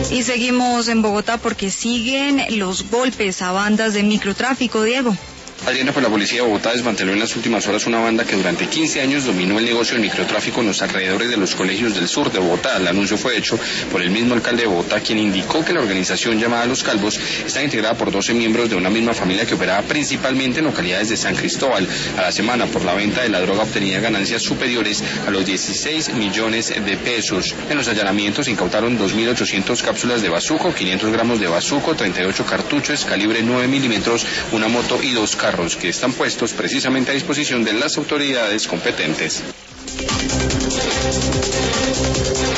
Y seguimos en Bogotá porque siguen los golpes a bandas de microtráfico, Diego. Adriana, pues la policía de Bogotá desmanteló en las últimas horas una banda que durante 15 años dominó el negocio del microtráfico en los alrededores de los colegios del sur de Bogotá. El anuncio fue hecho por el mismo alcalde de Bogotá, quien indicó que la organización llamada Los Calvos está integrada por 12 miembros de una misma familia que operaba principalmente en localidades de San Cristóbal. A la semana, por la venta de la droga, obtenía ganancias superiores a los 16 millones de pesos. En los allanamientos se incautaron 2.800 cápsulas de bazuco, 500 gramos de bazuco, 38 cartuchos calibre 9 milímetros, una moto y 2 carros que están puestos precisamente a disposición de las autoridades competentes.